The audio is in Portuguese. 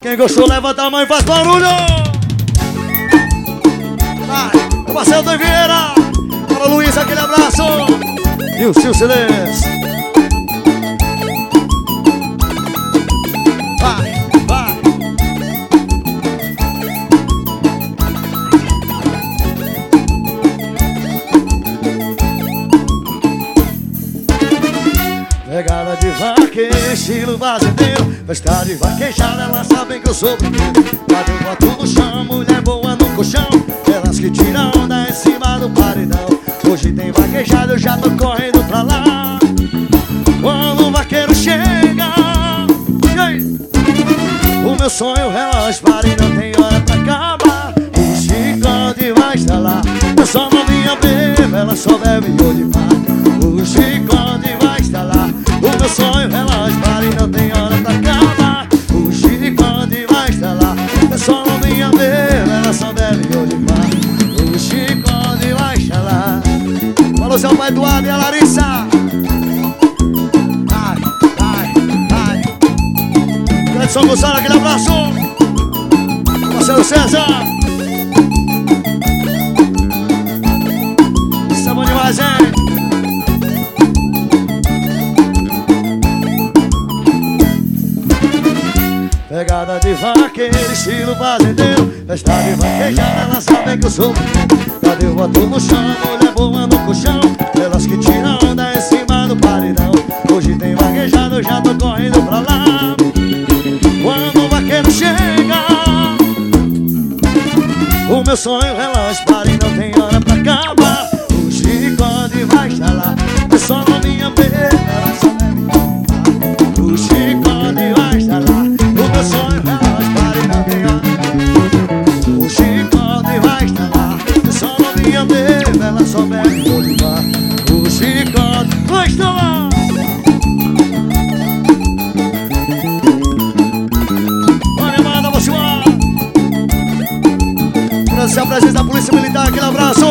Quem gostou, levanta a mão e faz barulho! Vai, o Marcelo da Vieira! Para Luiz, aquele abraço! E o Sil Silêncio! Vai, vai! Pegada de vaqueiro, estilo fazendeiro. Festa de vaquejada, elas sabem que eu sou brinquedo. Cadê o boto no chão, mulher boa no colchão. Elas que tiram onda em cima do paredão. Hoje tem vaquejada, eu já tô correndo pra lá. Quando o vaqueiro chega, o meu sonho, o relógio para e não tem hora pra acabar. O chicote vai estalar. Eu só não vinha bebo, ela só bebe hoje pá. O chicote vai estalar. O meu sonho, o relógio para e não tem hora pra acabar. O chicote vai estalar. Eu só não vinha bebo, ela só bebe hoje pá. O chicote vai estalar. Falou seu pai Eduardo e a Larissa. Vai, vai, vai. Grande São Gonçalo, aquele abraço. Marcelo César. Isso é bom demais, hein? Pegada de vaqueiro, estilo fazendeiro. Festa de vaquejada, elas sabem que eu sou brinquedo. Cadê o boto no chão, mulher boa no colchão. Elas que tiram onda em cima do paredão. Hoje tem vaquejada, eu já tô correndo pra lá. Quando o vaqueiro chega, o meu sonho, o relógio para e não tem hora pra acabar. O chicote vai estalar. Eu só não vinha beber, ela só bebe. O chicote vai estalar. O meu sonho, o relógio para e não tem hora. O chicote vai estalar. Eu só não vinha beber, ela só bebe hoje pá. O chicote vai estalar. Olha, manda, vou chuar. Agradecer a presença da Polícia Militar, aquele abraço.